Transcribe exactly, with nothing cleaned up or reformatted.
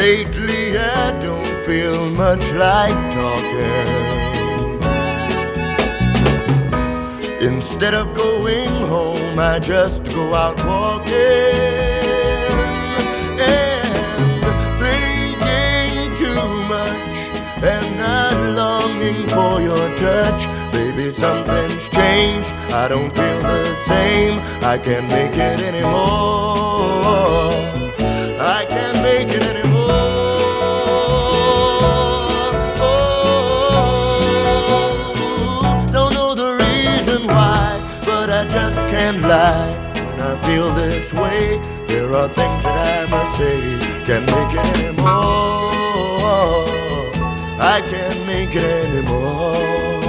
lately I don't feel much like talking. Instead of going home, I just go out walking and thinking too much and not longing for your touch. Baby, something's changed, I don't feel the same. I can't make it anymore. I can't make it anymore. Oh, don't know the reason why, but I just can't lie. When I feel this way, there are things that I must say. Can't make it anymore. I can't make it anymore.